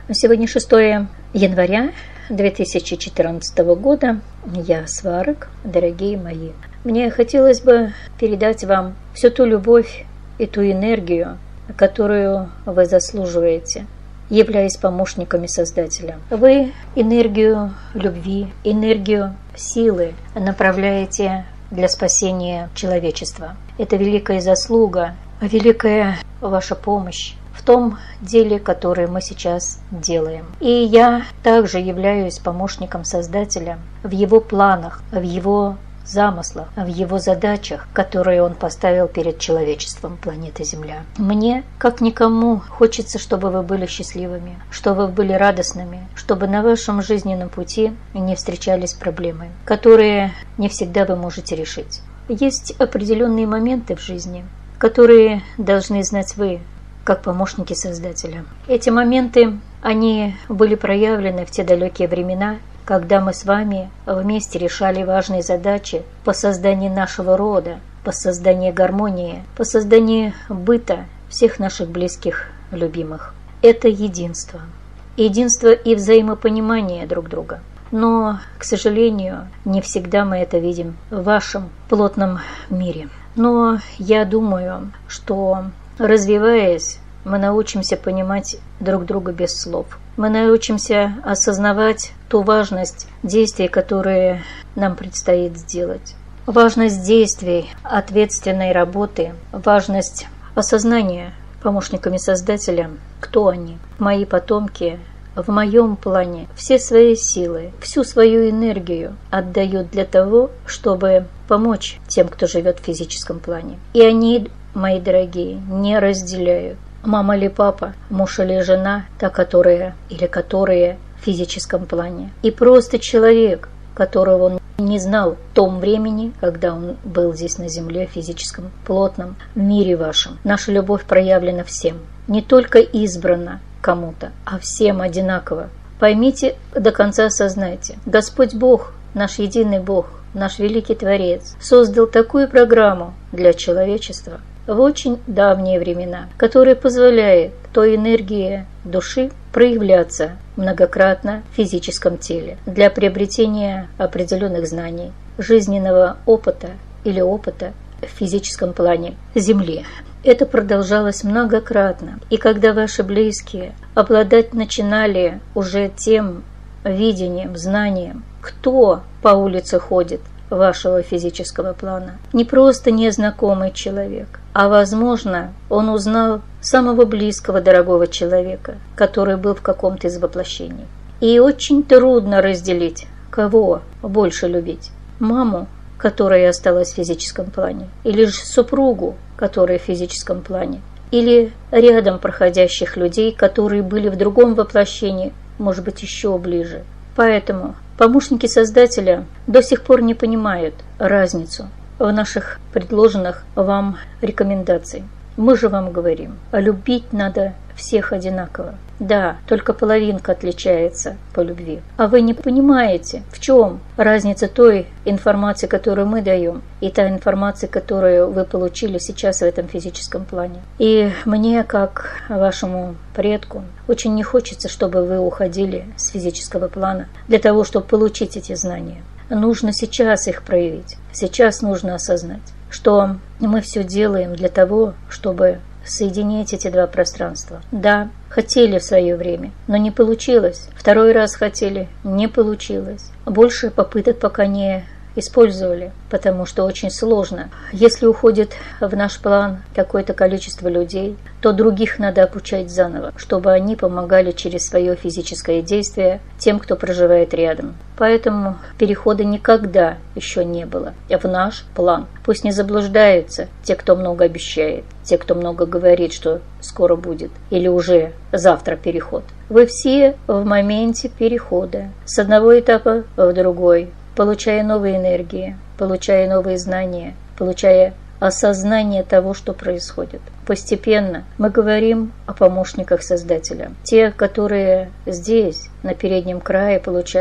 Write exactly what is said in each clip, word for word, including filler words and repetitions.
Сегодня шестое января две тысячи четырнадцатого года. Я Сварог, дорогие мои. Мне хотелось бы передать вам всю ту любовь и ту энергию, которую вы заслуживаете, являясь помощниками Создателя. Вы энергию любви, энергию силы направляете для спасения человечества. Это великая заслуга, великая ваша помощь в том деле, которое мы сейчас делаем. И я также являюсь помощником Создателя в его планах, в его замыслах, в его задачах, которые он поставил перед человечеством планеты Земля. Мне, как никому, хочется, чтобы вы были счастливыми, чтобы вы были радостными, чтобы на вашем жизненном пути не встречались проблемы, которые не всегда вы можете решить. Есть определенные моменты в жизни, которые должны знать вы, как помощники Создателя. Эти моменты, они были проявлены в те далекие времена, когда мы с вами вместе решали важные задачи по созданию нашего рода, по созданию гармонии, по созданию быта всех наших близких, любимых. Это единство. Единство и взаимопонимание друг друга. Но, к сожалению, не всегда мы это видим в вашем плотном мире. Но я думаю, что, развиваясь, мы научимся понимать друг друга без слов. Мы научимся осознавать ту важность действий, которые нам предстоит сделать. Важность действий, ответственной работы, важность осознания помощниками Создателя, кто они, мои потомки, в моем плане все свои силы, всю свою энергию отдают для того, чтобы помочь тем, кто живет в физическом плане. И они, мои дорогие, не разделяют. Мама или папа, муж или жена, та, которая или которые в физическом плане. И просто человек, которого он не знал в том времени, когда он был здесь на земле, в физическом, плотном мире вашем. Наша любовь проявлена всем. Не только избрана кому-то, а всем одинаково. Поймите, до конца осознайте. Господь Бог, наш единый Бог, наш великий Творец, создал такую программу для человечества в очень давние времена, которая позволяет той энергии души проявляться многократно в физическом теле для приобретения определенных знаний, жизненного опыта или опыта в физическом плане Земли. Это продолжалось многократно. И когда ваши близкие обладать начинали уже тем видением, знанием, кто по улице ходит вашего физического плана, не просто незнакомый человек, а, возможно, он узнал самого близкого, дорогого человека, который был в каком-то из воплощений. И очень трудно разделить, кого больше любить. Маму, которая осталась в физическом плане, или же супругу, которая в физическом плане, или рядом проходящих людей, которые были в другом воплощении, может быть, еще ближе. Поэтому помощники Создателя до сих пор не понимают разницу в наших предложенных вам рекомендаций. Мы же вам говорим, любить надо всех одинаково. Да, только половинка отличается по любви. А вы не понимаете, в чем разница той информации, которую мы даем, и та информация, которую вы получили сейчас в этом физическом плане. И мне, как вашему предку, очень не хочется, чтобы вы уходили с физического плана для того, чтобы получить эти знания. Нужно сейчас их проявить. Сейчас нужно осознать, что мы все делаем для того, чтобы соединить эти два пространства. Да, хотели в свое время, но не получилось. Второй раз хотели, не получилось. Больше попыток пока не использовали, потому что очень сложно. Если уходит в наш план какое-то количество людей, то других надо обучать заново, чтобы они помогали через свое физическое действие тем, кто проживает рядом. Поэтому перехода никогда еще не было в наш план. Пусть не заблуждаются те, кто много обещает, те, кто много говорит, что скоро будет, или уже завтра переход. Вы все в моменте перехода с одного этапа в другой, получая новые энергии, получая новые знания, получая осознание того, что происходит. Постепенно мы говорим о помощниках Создателя. Те, которые здесь, на переднем крае, получают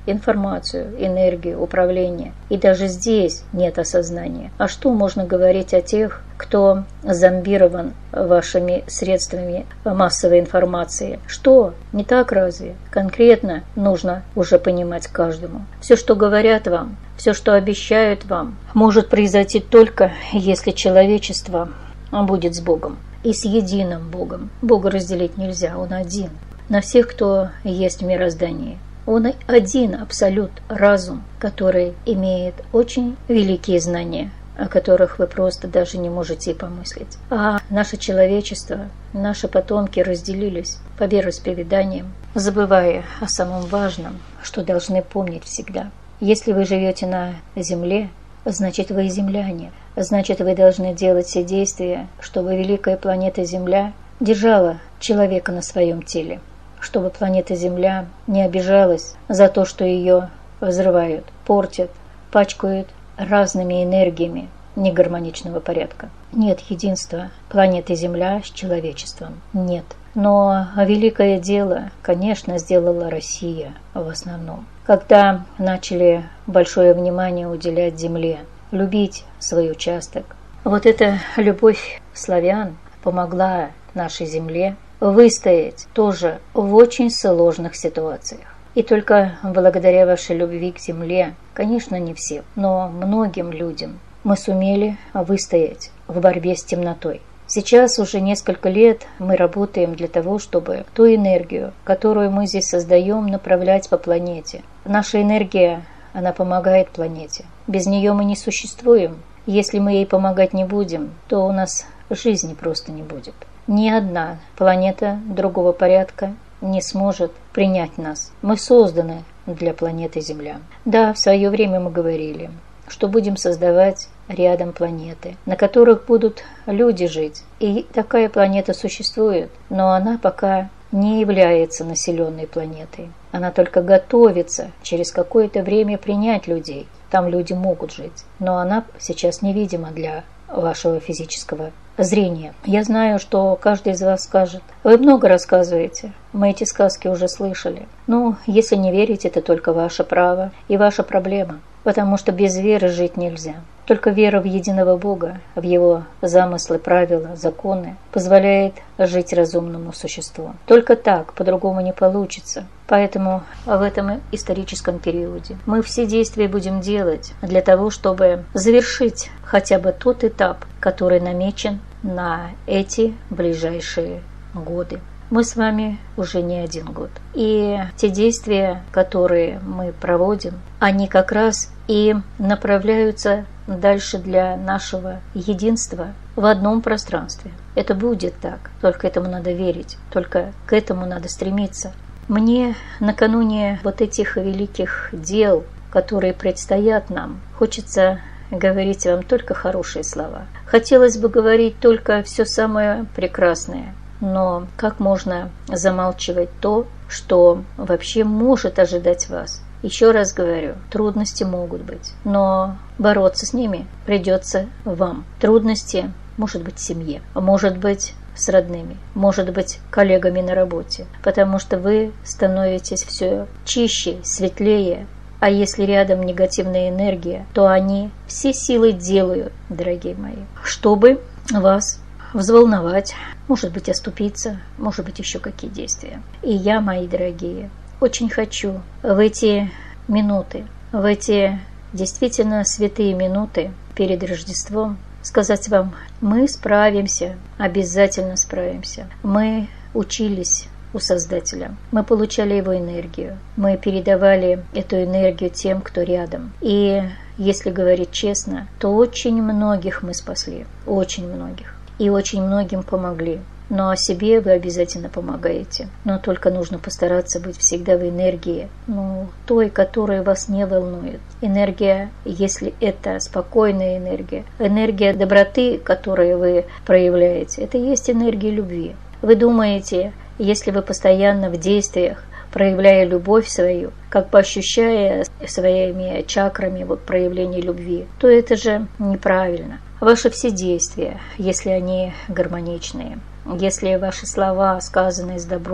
информацию, энергию, управление. И даже здесь нет осознания. А что можно говорить о тех, кто зомбирован вашими средствами массовой информации? Что? Не так разве? Конкретно нужно уже понимать каждому. Все, что говорят вам, все, что обещают вам, может произойти только, если человечество будет с Богом. И с единым Богом. Бога разделить нельзя, Он один. На всех, кто есть в мироздании. Он один абсолют, разум, который имеет очень великие знания, о которых вы просто даже не можете и помыслить. А наше человечество, наши потомки разделились по вероисповеданиям, забывая о самом важном, что должны помнить всегда. Если вы живете на земле, значит вы земляне, значит вы должны делать все действия, чтобы великая планета Земля держала человека на своем теле, чтобы планета Земля не обижалась за то, что ее взрывают, портят, пачкают разными энергиями негармоничного порядка. Нет единства планеты Земля с человечеством. Нет. Но великое дело, конечно, сделала Россия в основном. Когда начали большое внимание уделять Земле, любить свой участок. Вот эта любовь славян помогла нашей Земле выстоять тоже в очень сложных ситуациях. И только благодаря вашей любви к Земле, конечно, не всем, но многим людям мы сумели выстоять в борьбе с темнотой. Сейчас уже несколько лет мы работаем для того, чтобы ту энергию, которую мы здесь создаем, направлять по планете. Наша энергия, она помогает планете. Без нее мы не существуем. Если мы ей помогать не будем, то у нас жизни просто не будет. Ни одна планета другого порядка не сможет принять нас. Мы созданы для планеты Земля. Да, в свое время мы говорили, что будем создавать рядом планеты, на которых будут люди жить. И такая планета существует, но она пока не является населенной планетой. Она только готовится через какое-то время принять людей. Там люди могут жить, но она сейчас невидима для вашего физического зрения. Я знаю, что каждый из вас скажет: вы много рассказываете, мы эти сказки уже слышали. Ну, если не верите, это только ваше право и ваша проблема, потому что без веры жить нельзя. Только вера в единого Бога, в Его замыслы, правила, законы позволяет жить разумному существу. Только так, по-другому не получится. Поэтому в этом историческом периоде мы все действия будем делать для того, чтобы завершить хотя бы тот этап, который намечен на эти ближайшие годы. Мы с вами уже не один год. И те действия, которые мы проводим, они как раз и направляются дальше для нашего единства в одном пространстве. Это будет так, только этому надо верить, только к этому надо стремиться. Мне накануне вот этих великих дел, которые предстоят нам, хочется говорить вам только хорошие слова. Хотелось бы говорить только все самое прекрасное. Но как можно замалчивать то, что вообще может ожидать вас? Еще раз говорю, трудности могут быть, но бороться с ними придется вам. Трудности может быть в семье, может быть с родными, может быть коллегами на работе, потому что вы становитесь все чище, светлее. А если рядом негативная энергия, то они все силы делают, дорогие мои, чтобы вас взволновать, может быть, оступиться, может быть, еще какие действия. И я, мои дорогие, очень хочу в эти минуты, в эти действительно святые минуты перед Рождеством сказать вам: мы справимся, обязательно справимся. Мы учились у Создателя, мы получали Его энергию, мы передавали эту энергию тем, кто рядом. И если говорить честно, то очень многих мы спасли, очень многих. И очень многим помогли. Но о себе вы обязательно помогаете. Но только нужно постараться быть всегда в энергии, ну, той, которая вас не волнует. Энергия, если это спокойная энергия, энергия доброты, которую вы проявляете, это и есть энергия любви. Вы думаете, если вы постоянно в действиях, проявляя любовь свою, как бы ощущая своими чакрами вот проявление любви, то это же неправильно. Ваши все действия, если они гармоничные, если ваши слова, сказанные с добром,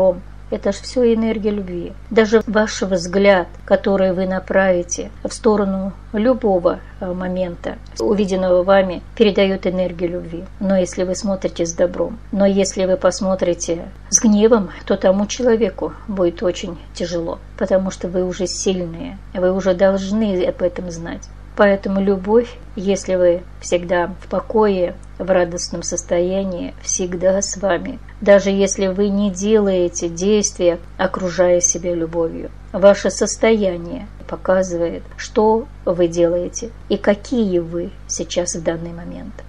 Это же все энергия любви. Даже ваш взгляд, который вы направите в сторону любого момента, увиденного вами, передает энергию любви. Но если вы смотрите с добром, но если вы посмотрите с гневом, то тому человеку будет очень тяжело, потому что вы уже сильные, вы уже должны об этом знать. Поэтому любовь, если вы всегда в покое, в радостном состоянии, всегда с вами. Даже если вы не делаете действия, окружая себя любовью. Ваше состояние показывает, что вы делаете и какие вы сейчас в данный момент.